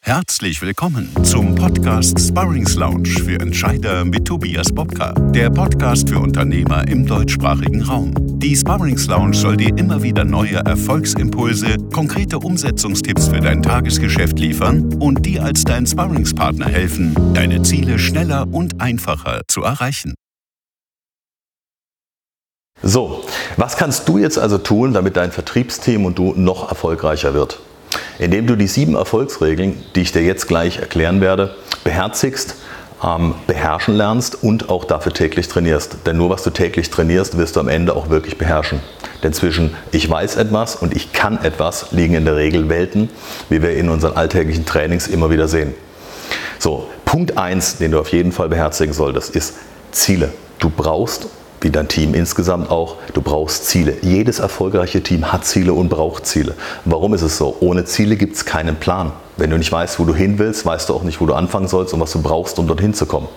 Herzlich willkommen zum Podcast Sparringslounge für Entscheider mit Tobias Bobka, der Podcast für Unternehmer im deutschsprachigen Raum. Die Sparringslounge soll dir immer wieder neue Erfolgsimpulse, konkrete Umsetzungstipps für dein Tagesgeschäft liefern und dir als dein Sparringspartner helfen, deine Ziele schneller und einfacher zu erreichen. So, was kannst du jetzt also tun, damit dein Vertriebsteam und du noch erfolgreicher wird? Indem du die 7 Erfolgsregeln, die ich dir jetzt gleich erklären werde, beherzigst, beherrschen lernst und auch dafür täglich trainierst. Denn nur was du täglich trainierst, wirst du am Ende auch wirklich beherrschen. Denn zwischen ich weiß etwas und ich kann etwas liegen in der Regel Welten, wie wir in unseren alltäglichen Trainings immer wieder sehen. So, Punkt 1, den du auf jeden Fall beherzigen solltest, ist Ziele. Du brauchst, wie dein Team insgesamt auch, du brauchst Ziele. Jedes erfolgreiche Team hat Ziele und braucht Ziele. Warum ist es so? Ohne Ziele gibt es keinen Plan. Wenn du nicht weißt, wo du hin willst, weißt du auch nicht, wo du anfangen sollst und was du brauchst, um dorthin zu kommen.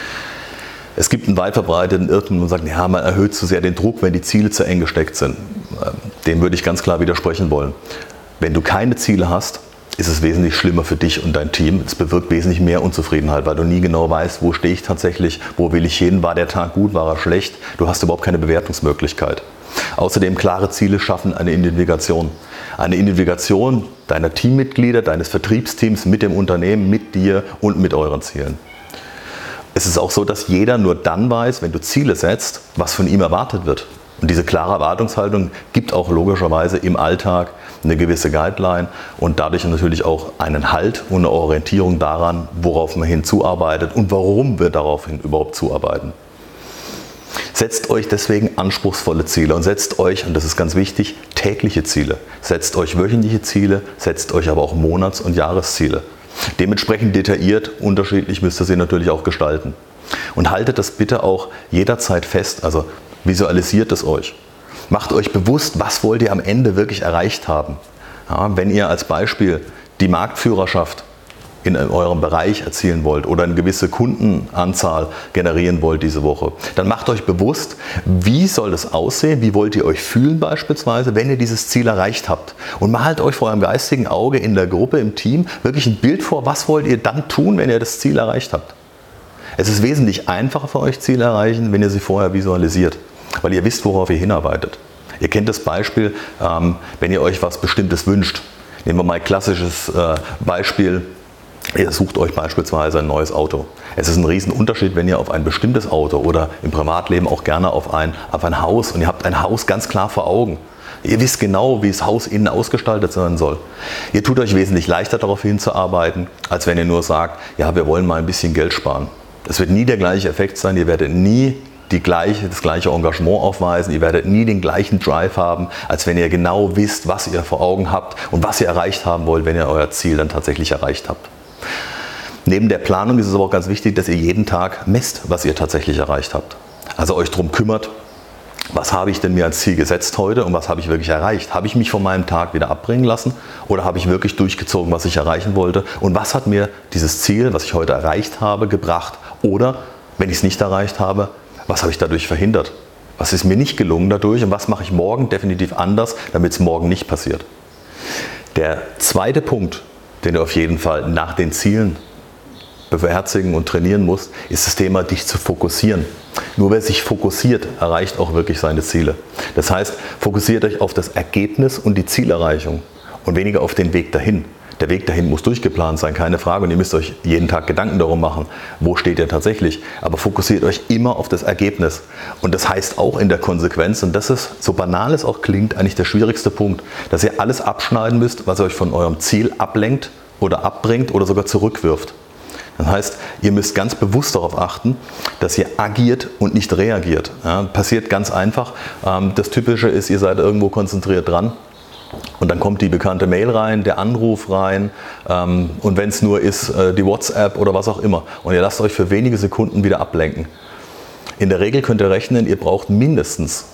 Es gibt einen weit verbreiteten Irrtum und sagt, ja, man erhöht zu sehr den Druck, wenn die Ziele zu eng gesteckt sind. Dem würde ich ganz klar widersprechen wollen. Wenn du keine Ziele hast, ist es wesentlich schlimmer für dich und dein Team. Es bewirkt wesentlich mehr Unzufriedenheit, weil du nie genau weißt, wo stehe ich tatsächlich, wo will ich hin, war der Tag gut, war er schlecht. Du hast überhaupt keine Bewertungsmöglichkeit. Außerdem klare Ziele schaffen eine Identifikation. Eine Identifikation deiner Teammitglieder, deines Vertriebsteams mit dem Unternehmen, mit dir und mit euren Zielen. Es ist auch so, dass jeder nur dann weiß, wenn du Ziele setzt, was von ihm erwartet wird. Und diese klare Erwartungshaltung gibt auch logischerweise im Alltag eine gewisse Guideline und dadurch natürlich auch einen Halt und eine Orientierung daran, worauf man hinzuarbeitet und warum wir daraufhin überhaupt zuarbeiten. Setzt euch deswegen anspruchsvolle Ziele und setzt euch, und das ist ganz wichtig, tägliche Ziele. Setzt euch wöchentliche Ziele, setzt euch aber auch Monats- und Jahresziele. Dementsprechend detailliert, unterschiedlich müsst ihr sie natürlich auch gestalten. Und haltet das bitte auch jederzeit fest, also visualisiert es euch. Macht euch bewusst, was wollt ihr am Ende wirklich erreicht haben. Ja, wenn ihr als Beispiel die Marktführerschaft in eurem Bereich erzielen wollt oder eine gewisse Kundenanzahl generieren wollt diese Woche, dann macht euch bewusst, wie soll das aussehen, wie wollt ihr euch fühlen beispielsweise, wenn ihr dieses Ziel erreicht habt. Und malt euch vor eurem geistigen Auge in der Gruppe, im Team, wirklich ein Bild vor, was wollt ihr dann tun, wenn ihr das Ziel erreicht habt. Es ist wesentlich einfacher für euch, Ziele erreichen, wenn ihr sie vorher visualisiert, weil ihr wisst, worauf ihr hinarbeitet. Ihr kennt das Beispiel, wenn ihr euch was Bestimmtes wünscht. Nehmen wir mal ein klassisches Beispiel. Ihr sucht euch beispielsweise ein neues Auto. Es ist ein Riesenunterschied, wenn ihr auf ein bestimmtes Auto oder im Privatleben auch gerne auf ein Haus und ihr habt ein Haus ganz klar vor Augen. Ihr wisst genau, wie das Haus innen ausgestaltet sein soll. Ihr tut euch wesentlich leichter darauf hinzuarbeiten, als wenn ihr nur sagt, ja, wir wollen mal ein bisschen Geld sparen. Es wird nie der gleiche Effekt sein, ihr werdet nie das gleiche Engagement aufweisen, ihr werdet nie den gleichen Drive haben, als wenn ihr genau wisst, was ihr vor Augen habt und was ihr erreicht haben wollt, wenn ihr euer Ziel dann tatsächlich erreicht habt. Neben der Planung ist es aber auch ganz wichtig, dass ihr jeden Tag messt, was ihr tatsächlich erreicht habt. Also euch darum kümmert, was habe ich denn mir als Ziel gesetzt heute und was habe ich wirklich erreicht? Habe ich mich von meinem Tag wieder abbringen lassen oder habe ich wirklich durchgezogen, was ich erreichen wollte? Und was hat mir dieses Ziel, was ich heute erreicht habe, gebracht? Oder, wenn ich es nicht erreicht habe, was habe ich dadurch verhindert? Was ist mir nicht gelungen dadurch und was mache ich morgen definitiv anders, damit es morgen nicht passiert? Der zweite Punkt, den du auf jeden Fall nach den Zielen beherzigen und trainieren musst, ist das Thema, dich zu fokussieren. Nur wer sich fokussiert, erreicht auch wirklich seine Ziele. Das heißt, fokussiert euch auf das Ergebnis und die Zielerreichung und weniger auf den Weg dahin. Der Weg dahin muss durchgeplant sein, keine Frage. Und ihr müsst euch jeden Tag Gedanken darum machen, wo steht ihr tatsächlich. Aber fokussiert euch immer auf das Ergebnis. Und das heißt auch in der Konsequenz, und das ist, so banal es auch klingt, eigentlich der schwierigste Punkt, dass ihr alles abschneiden müsst, was euch von eurem Ziel ablenkt oder abbringt oder sogar zurückwirft. Das heißt, ihr müsst ganz bewusst darauf achten, dass ihr agiert und nicht reagiert. Ja, passiert ganz einfach. Das Typische ist, ihr seid irgendwo konzentriert dran. Und dann kommt die bekannte Mail rein, der Anruf rein und wenn es nur ist, die WhatsApp oder was auch immer. Und ihr lasst euch für wenige Sekunden wieder ablenken. In der Regel könnt ihr rechnen, ihr braucht mindestens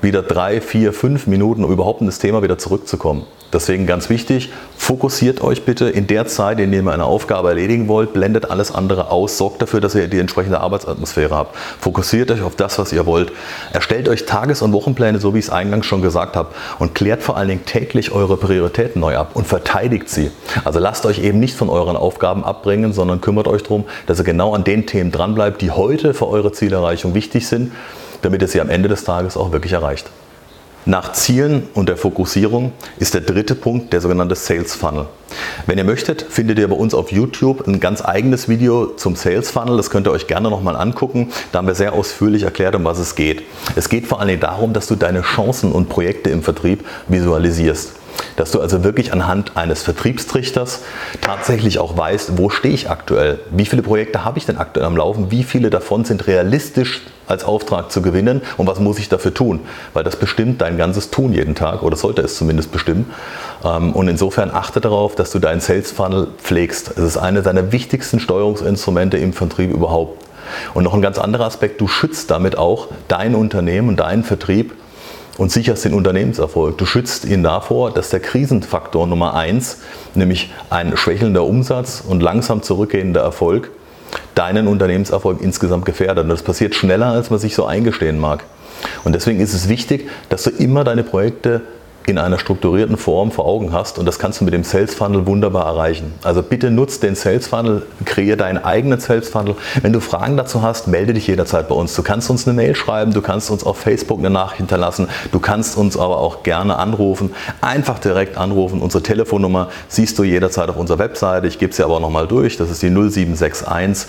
wieder 3, 4, 5 Minuten, um überhaupt in das Thema wieder zurückzukommen. Deswegen ganz wichtig, fokussiert euch bitte in der Zeit, in der ihr eine Aufgabe erledigen wollt, blendet alles andere aus, sorgt dafür, dass ihr die entsprechende Arbeitsatmosphäre habt. Fokussiert euch auf das, was ihr wollt. Erstellt euch Tages- und Wochenpläne, so wie ich es eingangs schon gesagt habe, und klärt vor allen Dingen täglich eure Prioritäten neu ab und verteidigt sie. Also lasst euch eben nicht von euren Aufgaben abbringen, sondern kümmert euch darum, dass ihr genau an den Themen dranbleibt, die heute für eure Zielerreichung wichtig sind, damit ihr sie am Ende des Tages auch wirklich erreicht. Nach Zielen und der Fokussierung ist der dritte Punkt der sogenannte Sales Funnel. Wenn ihr möchtet, findet ihr bei uns auf YouTube ein ganz eigenes Video zum Sales Funnel. Das könnt ihr euch gerne nochmal angucken. Da haben wir sehr ausführlich erklärt, um was es geht. Es geht vor allem darum, dass du deine Chancen und Projekte im Vertrieb visualisierst. Dass du also wirklich anhand eines Vertriebstrichters tatsächlich auch weißt, wo stehe ich aktuell, wie viele Projekte habe ich denn aktuell am Laufen, wie viele davon sind realistisch als Auftrag zu gewinnen und was muss ich dafür tun, weil das bestimmt dein ganzes Tun jeden Tag oder sollte es zumindest bestimmen. Und insofern achte darauf, dass du deinen Sales Funnel pflegst. Es ist eine deiner wichtigsten Steuerungsinstrumente im Vertrieb überhaupt. Und noch ein ganz anderer Aspekt, du schützt damit auch dein Unternehmen und deinen Vertrieb und sicherst den Unternehmenserfolg. Du schützt ihn davor, dass der Krisenfaktor Nummer 1, nämlich ein schwächelnder Umsatz und langsam zurückgehender Erfolg, deinen Unternehmenserfolg insgesamt gefährdet. Und das passiert schneller, als man sich so eingestehen mag. Und deswegen ist es wichtig, dass du immer deine Projekte in einer strukturierten Form vor Augen hast und das kannst du mit dem Sales Funnel wunderbar erreichen. Also bitte nutzt den Sales Funnel, kreiere deinen eigenen Sales Funnel. Wenn du Fragen dazu hast, melde dich jederzeit bei uns. Du kannst uns eine Mail schreiben, du kannst uns auf Facebook eine Nachricht hinterlassen, du kannst uns aber auch gerne anrufen. Einfach direkt anrufen. Unsere Telefonnummer siehst du jederzeit auf unserer Webseite. Ich gebe sie aber auch nochmal durch. Das ist die 0761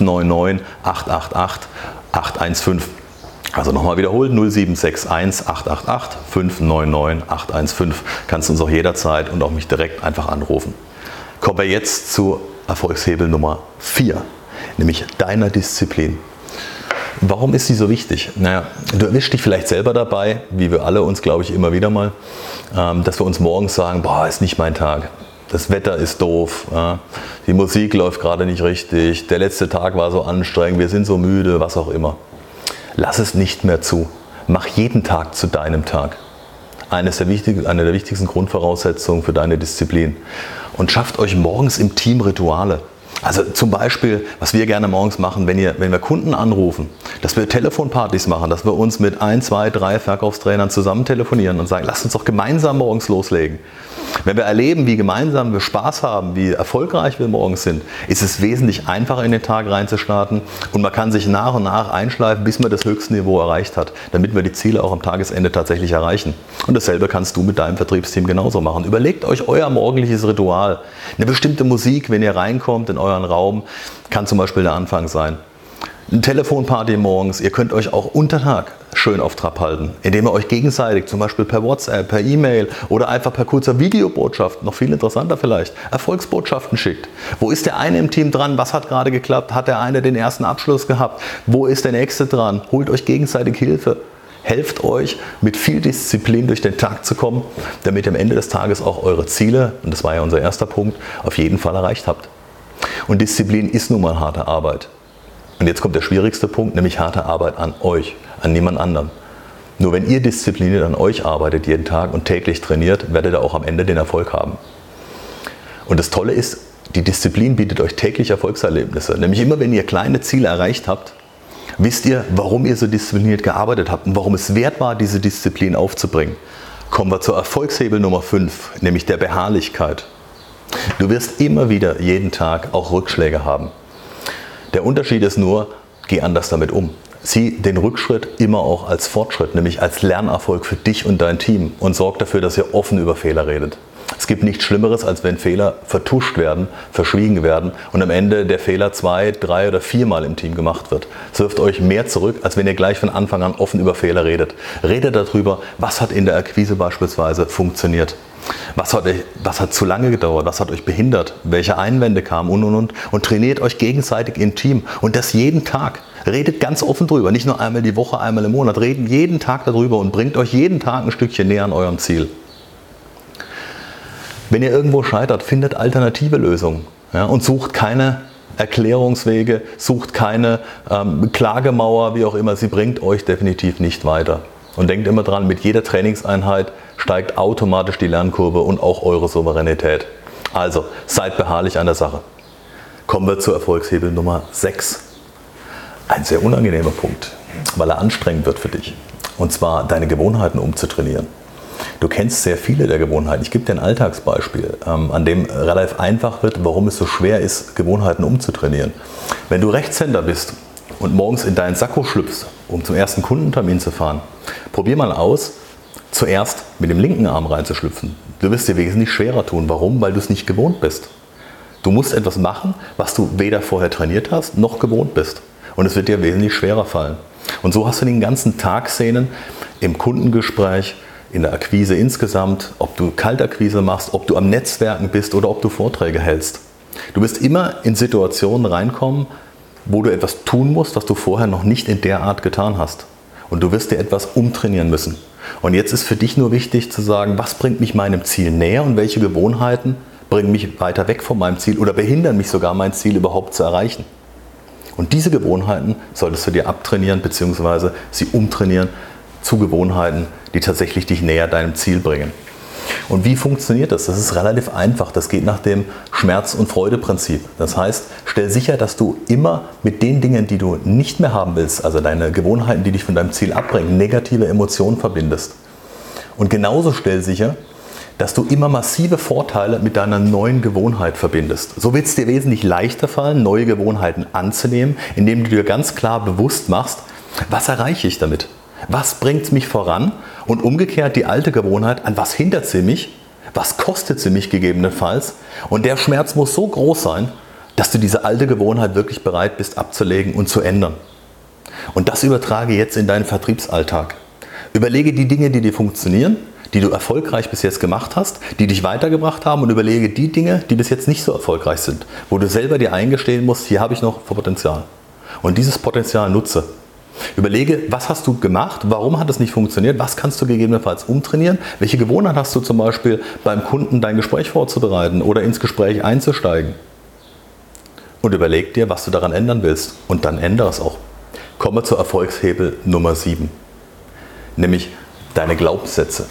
599 888 815. Also nochmal wiederholt, 0761 888 599 815. Kannst du uns auch jederzeit und auch mich direkt einfach anrufen. Kommen wir jetzt zu Erfolgshebel Nummer 4, nämlich deiner Disziplin. Warum ist sie so wichtig? Naja, du erwischst dich vielleicht selber dabei, wie wir alle uns, glaube ich, immer wieder mal, dass wir uns morgens sagen, boah, ist nicht mein Tag. Das Wetter ist doof, die Musik läuft gerade nicht richtig, der letzte Tag war so anstrengend, wir sind so müde, was auch immer. Lass es nicht mehr zu. Mach jeden Tag zu deinem Tag. Eine der wichtigsten Grundvoraussetzungen für deine Disziplin. Und schafft euch morgens im Team Rituale. Also zum Beispiel, was wir gerne morgens machen, wenn wir Kunden anrufen, dass wir Telefonpartys machen, dass wir uns mit 1, 2, 3 Verkaufstrainern zusammen telefonieren und sagen, lasst uns doch gemeinsam morgens loslegen. Wenn wir erleben, wie gemeinsam wir Spaß haben, wie erfolgreich wir morgens sind, ist es wesentlich einfacher in den Tag reinzustarten und man kann sich nach und nach einschleifen, bis man das höchste Niveau erreicht hat, damit wir die Ziele auch am Tagesende tatsächlich erreichen. Und dasselbe kannst du mit deinem Vertriebsteam genauso machen. Überlegt euch euer morgendliches Ritual. Eine bestimmte Musik, wenn ihr reinkommt in euren Raum, kann zum Beispiel der Anfang sein. Eine Telefonparty morgens, ihr könnt euch auch unter Tag schön auf Trab halten, indem ihr euch gegenseitig, zum Beispiel per WhatsApp, per E-Mail oder einfach per kurzer Videobotschaft, noch viel interessanter vielleicht, Erfolgsbotschaften schickt. Wo ist der eine im Team dran? Was hat gerade geklappt? Hat der eine den ersten Abschluss gehabt? Wo ist der nächste dran? Holt euch gegenseitig Hilfe. Helft euch, mit viel Disziplin durch den Tag zu kommen, damit ihr am Ende des Tages auch eure Ziele, und das war ja unser erster Punkt, auf jeden Fall erreicht habt. Und Disziplin ist nun mal harte Arbeit. Und jetzt kommt der schwierigste Punkt, nämlich harte Arbeit an euch, an niemand anderem. Nur wenn ihr diszipliniert an euch arbeitet jeden Tag und täglich trainiert, werdet ihr auch am Ende den Erfolg haben. Und das Tolle ist, die Disziplin bietet euch täglich Erfolgserlebnisse. Nämlich immer, wenn ihr kleine Ziele erreicht habt, wisst ihr, warum ihr so diszipliniert gearbeitet habt und warum es wert war, diese Disziplin aufzubringen. Kommen wir zur Erfolgshebel Nummer 5, nämlich der Beharrlichkeit. Du wirst immer wieder jeden Tag auch Rückschläge haben. Der Unterschied ist nur, geh anders damit um. Sieh den Rückschritt immer auch als Fortschritt, nämlich als Lernerfolg für dich und dein Team und sorg dafür, dass ihr offen über Fehler redet. Es gibt nichts Schlimmeres, als wenn Fehler vertuscht werden, verschwiegen werden und am Ende der Fehler 2, 3 oder 4 Mal im Team gemacht wird. Es wirft euch mehr zurück, als wenn ihr gleich von Anfang an offen über Fehler redet. Redet darüber, was hat in der Akquise beispielsweise funktioniert. Was hat zu lange gedauert? Was hat euch behindert? Welche Einwände kamen und trainiert euch gegenseitig im Team und das jeden Tag. Redet ganz offen drüber, nicht nur einmal die Woche, einmal im Monat. Redet jeden Tag darüber und bringt euch jeden Tag ein Stückchen näher an eurem Ziel. Wenn ihr irgendwo scheitert, findet alternative Lösungen, ja, und sucht keine Erklärungswege, sucht keine Klagemauer, wie auch immer. Sie bringt euch definitiv nicht weiter. Und denkt immer dran, mit jeder Trainingseinheit steigt automatisch die Lernkurve und auch eure Souveränität. Also, seid beharrlich an der Sache. Kommen wir zu Erfolgshebel Nummer 6. Ein sehr unangenehmer Punkt, weil er anstrengend wird für dich. Und zwar deine Gewohnheiten umzutrainieren. Du kennst sehr viele der Gewohnheiten. Ich gebe dir ein Alltagsbeispiel, an dem relativ einfach wird, warum es so schwer ist, Gewohnheiten umzutrainieren. Wenn du Rechtshänder bist und morgens in deinen Sakko schlüpfst, um zum ersten Kundentermin zu fahren, probier mal aus, zuerst mit dem linken Arm reinzuschlüpfen. Du wirst dir wesentlich schwerer tun. Warum? Weil du es nicht gewohnt bist. Du musst etwas machen, was du weder vorher trainiert hast, noch gewohnt bist. Und es wird dir wesentlich schwerer fallen. Und so hast du den ganzen Tag Szenen im Kundengespräch, in der Akquise insgesamt, ob du Kaltakquise machst, ob du am Netzwerken bist oder ob du Vorträge hältst. Du wirst immer in Situationen reinkommen, wo du etwas tun musst, was du vorher noch nicht in der Art getan hast. Und du wirst dir etwas umtrainieren müssen. Und jetzt ist für dich nur wichtig zu sagen, was bringt mich meinem Ziel näher und welche Gewohnheiten bringen mich weiter weg von meinem Ziel oder behindern mich sogar, mein Ziel überhaupt zu erreichen. Und diese Gewohnheiten solltest du dir abtrainieren bzw. sie umtrainieren zu Gewohnheiten, die tatsächlich dich näher deinem Ziel bringen. Und wie funktioniert das? Das ist relativ einfach. Das geht nach dem Schmerz- und Freude-Prinzip. Das heißt, stell sicher, dass du immer mit den Dingen, die du nicht mehr haben willst, also deine Gewohnheiten, die dich von deinem Ziel abbringen, negative Emotionen verbindest. Und genauso stell sicher, dass du immer massive Vorteile mit deiner neuen Gewohnheit verbindest. So wird es dir wesentlich leichter fallen, neue Gewohnheiten anzunehmen, indem du dir ganz klar bewusst machst, was erreiche ich damit? Was bringt mich voran? Und umgekehrt die alte Gewohnheit, an was hindert sie mich? Was kostet sie mich gegebenenfalls? Und der Schmerz muss so groß sein, dass du diese alte Gewohnheit wirklich bereit bist abzulegen und zu ändern. Und das übertrage jetzt in deinen Vertriebsalltag. Überlege die Dinge, die dir funktionieren, die du erfolgreich bis jetzt gemacht hast, die dich weitergebracht haben, und überlege die Dinge, die bis jetzt nicht so erfolgreich sind, wo du selber dir eingestehen musst, hier habe ich noch Potenzial. Und dieses Potenzial nutze. Überlege, was hast du gemacht, warum hat es nicht funktioniert, was kannst du gegebenenfalls umtrainieren, welche Gewohnheit hast du zum Beispiel beim Kunden dein Gespräch vorzubereiten oder ins Gespräch einzusteigen. Und überleg dir, was du daran ändern willst, und dann ändere es auch. Komme zur Erfolgshebel Nummer 7, nämlich deine Glaubenssätze.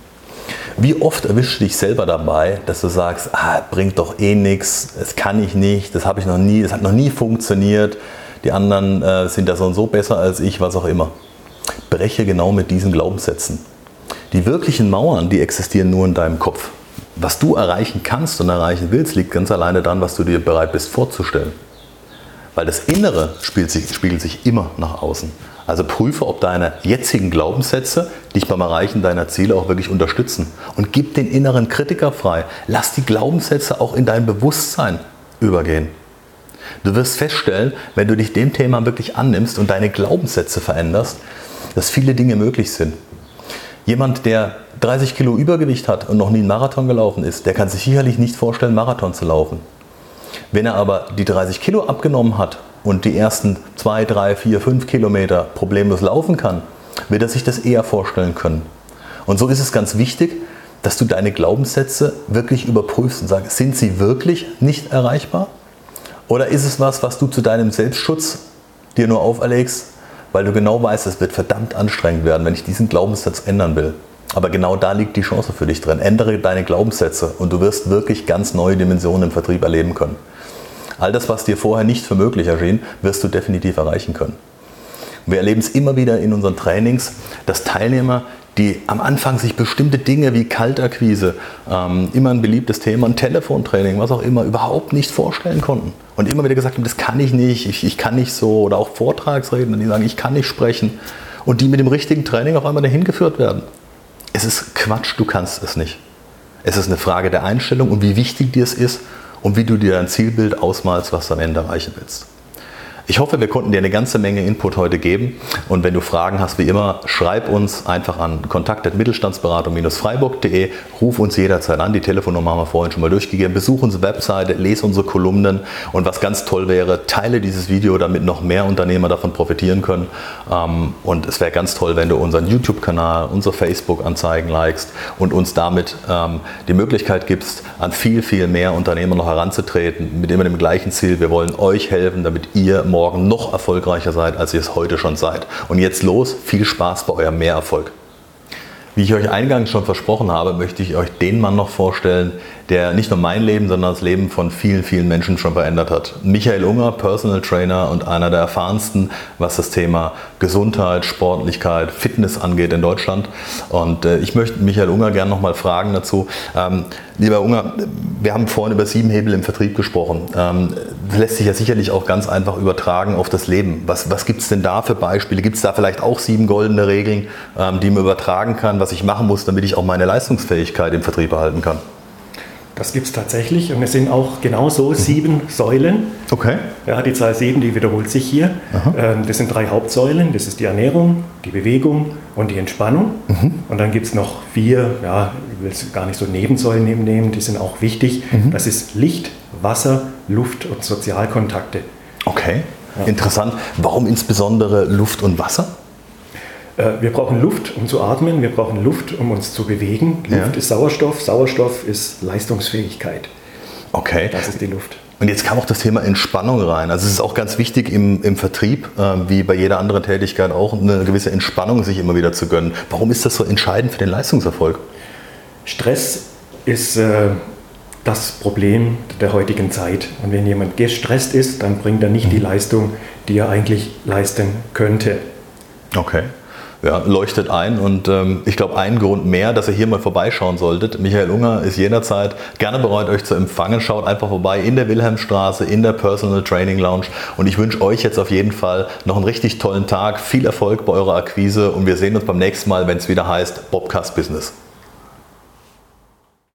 Wie oft erwischst du dich selber dabei, dass du sagst, bringt doch eh nichts, das kann ich nicht, das habe ich noch nie, das hat noch nie funktioniert, die anderen sind da so und so besser als ich, was auch immer. Breche genau mit diesen Glaubenssätzen. Die wirklichen Mauern, die existieren nur in deinem Kopf. Was du erreichen kannst und erreichen willst, liegt ganz alleine daran, was du dir bereit bist vorzustellen. Weil das Innere spiegelt sich immer nach außen. Also prüfe, ob deine jetzigen Glaubenssätze dich beim Erreichen deiner Ziele auch wirklich unterstützen. Und gib den inneren Kritiker frei. Lass die Glaubenssätze auch in dein Bewusstsein übergehen. Du wirst feststellen, wenn du dich dem Thema wirklich annimmst und deine Glaubenssätze veränderst, dass viele Dinge möglich sind. Jemand, der 30 Kilo Übergewicht hat und noch nie einen Marathon gelaufen ist, der kann sich sicherlich nicht vorstellen, Marathon zu laufen. Wenn er aber die 30 Kilo abgenommen hat und die ersten 2, 3, 4, 5 Kilometer problemlos laufen kann, wird er sich das eher vorstellen können. Und so ist es ganz wichtig, dass du deine Glaubenssätze wirklich überprüfst und sagst, sind sie wirklich nicht erreichbar? Oder ist es was, was du zu deinem Selbstschutz dir nur auferlegst, weil du genau weißt, es wird verdammt anstrengend werden, wenn ich diesen Glaubenssatz ändern will. Aber genau da liegt die Chance für dich drin. Ändere deine Glaubenssätze und du wirst wirklich ganz neue Dimensionen im Vertrieb erleben können. All das, was dir vorher nicht für möglich erschien, wirst du definitiv erreichen können. Wir erleben es immer wieder in unseren Trainings, dass Teilnehmer, die am Anfang sich bestimmte Dinge wie Kaltakquise, immer ein beliebtes Thema, ein Telefontraining, was auch immer, überhaupt nicht vorstellen konnten. Und immer wieder gesagt haben, das kann ich nicht, ich kann nicht so. Oder auch Vortragsredner, die sagen, ich kann nicht sprechen. Und die mit dem richtigen Training auf einmal dahin geführt werden. Es ist Quatsch, du kannst es nicht. Es ist eine Frage der Einstellung und wie wichtig dir es ist und wie du dir dein Zielbild ausmalst, was du am Ende erreichen willst. Ich hoffe, wir konnten dir eine ganze Menge Input heute geben, und wenn du Fragen hast, wie immer, schreib uns einfach an kontakt@mittelstandsberatung-freiburg.de, ruf uns jederzeit an, die Telefonnummer haben wir vorhin schon mal durchgegeben, besuch unsere Webseite, lese unsere Kolumnen, und was ganz toll wäre, teile dieses Video, damit noch mehr Unternehmer davon profitieren können, und es wäre ganz toll, wenn du unseren YouTube-Kanal, unsere Facebook-Anzeigen likest und uns damit die Möglichkeit gibst, an viel, viel mehr Unternehmer noch heranzutreten, mit immer dem gleichen Ziel, wir wollen euch helfen, damit ihr morgen morgen noch erfolgreicher seid, als ihr es heute schon seid. Und jetzt los, viel Spaß bei eurem Mehrerfolg. Wie ich euch eingangs schon versprochen habe, möchte ich euch den Mann noch vorstellen, der nicht nur mein Leben, sondern das Leben von vielen, vielen Menschen schon verändert hat. Michael Unger, Personal Trainer und einer der erfahrensten, was das Thema Gesundheit, Sportlichkeit, Fitness angeht in Deutschland. Und ich möchte Michael Unger gerne noch mal fragen dazu. Lieber Unger, wir haben vorhin über 7 Hebel im Vertrieb gesprochen. Das lässt sich ja sicherlich auch ganz einfach übertragen auf das Leben. Was gibt es denn da für Beispiele? Gibt es da vielleicht auch 7 goldene Regeln, die man übertragen kann, was ich machen muss, damit ich auch meine Leistungsfähigkeit im Vertrieb erhalten kann? Das gibt es tatsächlich und es sind auch genauso 7 Säulen. Okay. Ja, die Zahl 7, die wiederholt sich hier. Das sind 3 Hauptsäulen. Das ist die Ernährung, die Bewegung und die Entspannung. Und dann gibt es noch 4, ja, ich will es gar nicht so Nebensäulen nehmen, die sind auch wichtig. Das ist Licht, Wasser, Luft und Sozialkontakte. Okay, ja. Interessant. Warum insbesondere Luft und Wasser? Wir brauchen Luft, um zu atmen, wir brauchen Luft, um uns zu bewegen. Luft ist Sauerstoff, Sauerstoff ist Leistungsfähigkeit. Okay. Das ist die Luft. Und jetzt kam auch das Thema Entspannung rein. Also es ist auch ganz wichtig im Vertrieb, wie bei jeder anderen Tätigkeit auch, eine gewisse Entspannung sich immer wieder zu gönnen. Warum ist das so entscheidend für den Leistungserfolg? Stress ist das Problem der heutigen Zeit. Und wenn jemand gestresst ist, dann bringt er nicht die Leistung, die er eigentlich leisten könnte. Okay. Ja, leuchtet ein und ich glaube, ein Grund mehr, dass ihr hier mal vorbeischauen solltet. Michael Unger ist jederzeit gerne bereit, euch zu empfangen. Schaut einfach vorbei in der Wilhelmstraße, in der Personal Training Lounge und ich wünsche euch jetzt auf jeden Fall noch einen richtig tollen Tag, viel Erfolg bei eurer Akquise und wir sehen uns beim nächsten Mal, wenn es wieder heißt Bobcast Business.